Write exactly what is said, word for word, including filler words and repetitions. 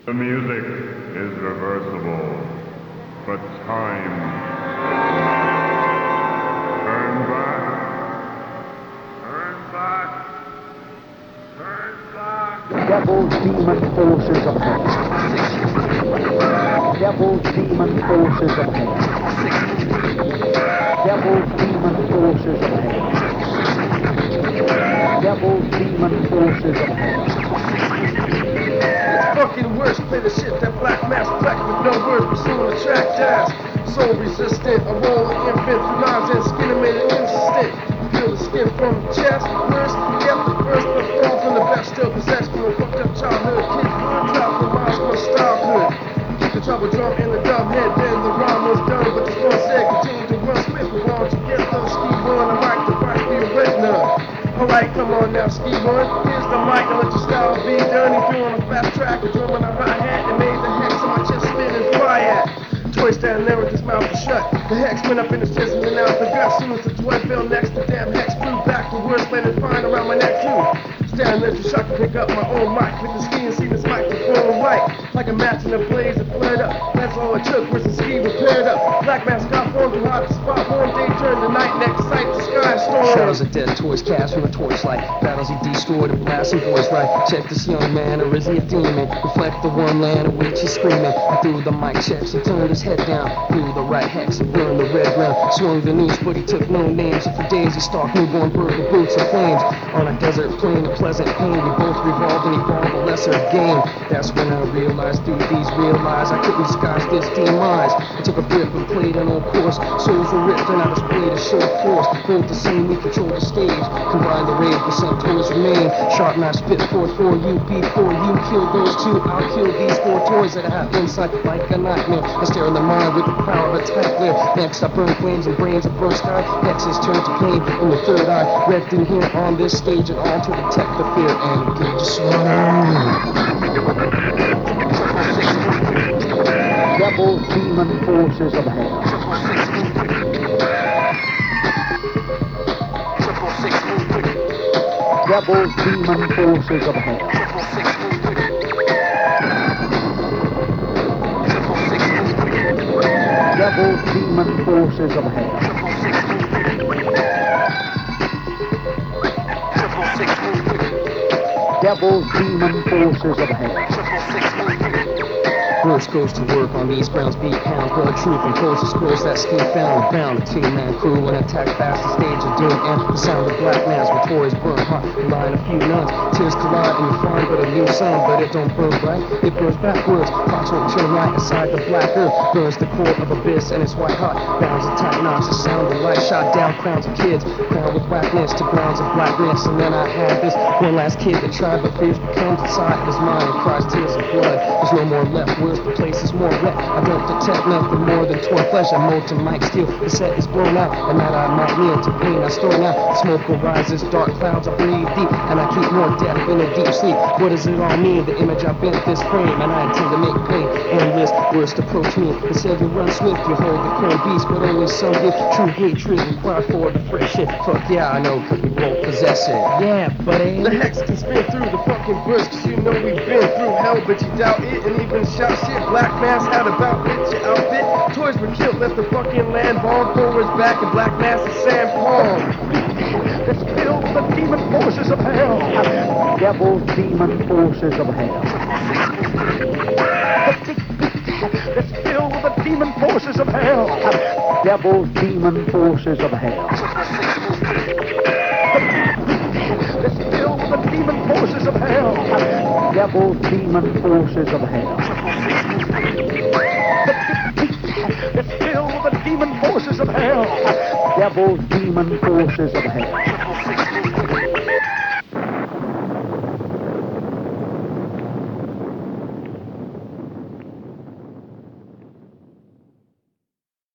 The music is reversible, but time is not. Turn back. Turn back. Turn back. Devil demon forces of hell. Devil demon forces of hell. Devil demon forces of hell. Devil demon forces of hell. Fucking worse, play the shit that Black Mass black with no words, pursuing the track jazz. Soul resistant, a rolling infant through lines and skin and made it insistent. Feel the skin from the chest, worse, get the first, but fall from the best, still possessed from a fucked up childhood. Kids word drop the miles from style could. Keep the trouble drum in the dumb head, then the rhyme was done, but the storm said continue to run swift. But why don't you get those ski one? I like the fight for your retina. Alright, come on now, ski one. Here's the mic, and let your style be done. If you're on a fast track, a drum on a hi-hat, and made the hex on my chest spin and fly at. Toy standing there with his mouth shut. The hex went up in his chest and then out the gut. Soon as the toy fell next, the damn hex flew back. The words landed fine around my neck too. Standing there too shocked to pick up my own mic. With the ski and see this microphone right. Like a match in a blaze, it flared up. That's all it took, was the ski repaired up. Black Mass got formed too hot to spot. One day turned the night, next sight, the sky storm. Shadows of dead toys cast from a torchlight. Battles he destroyed and blasting voice right. Check this young man, or is he a demon? Reflect the one land in which he's screaming. I threw the mic checks, he turned his head down. Threw the right hex and burned the red ground. Swung the noose, but he took no names. And for days he stalked newborn bird with boots and flames. On a desert plain of pleasant pain, we both revolved and evolved a lesser game. That's when I realized through these real lies I couldn't disguise this demise. I took a grip and played an old course. Souls were ripped and I displayed a show of force. Both the same, we controlled the stage. Combined the rage, but some toys remain. Sharp knife spit forth for you. Before you kill those two, I'll kill these four toys that I have inside like a nightmare. I stare in the mind with the power of a tight glare. Next I burn flames and brains of burst eye. Hexes turn to pain in the third eye. Read through here on this stage and all to detect the fear and engage the slaughter. Devil demon forces of hell. Devil demon forces of hell. Devil demon forces of hell. Devil demon forces of hell. First goes to work on these grounds, beat pounds, blood truth and closest scrolls that ski found. Bound a two-man crew and attack fast the stage of doom. And the sound of Black Mass with toys burn hot, line a few nuns. Tears collide and you find but a new sound, but it don't burn bright, it burns backwards. Clocks won't turn right inside the black earth. Burns the core of abyss and it's white hot. Bounds attack knocks the sound of light, shot down crowns of kids. Crowned with blackness to grounds of blackness. And then I had this one last kid that tried, but fears becomes inside his mind and cries tears of blood. There's no more left, where's the place is more wet. I don't detect nothing more than torn flesh. I mold to mic steel. The set is blown out, and that I might kneel to pain. I store now. Smoke arises, dark clouds. I breathe deep, and I keep more death in a deep sleep. What does it all mean? The image I bent this frame, and I intend to make pain endless. Worst approach me. The savior run swift. You hold the corn beast, but only some give true hatred required for the fresh shit. Fuck yeah, I know, cause we won't possess it. Yeah, buddy. The hex can spin through the fucking bush, cause you know we've been through hell, but you doubt it, and even shout shit. Black Mass had about with your outfit. Toys were killed, left the fucking land bomb. Forwards back, and Black Mass is Sam Palm. Let's kill the demon forces of hell. Devil demon forces of hell. Let's kill the demon forces of hell. Devil demon forces of hell. Let's kill the demon forces of hell. Devil demon forces of hell. Let's kill the demon forces of hell. Devil demon forces of hell.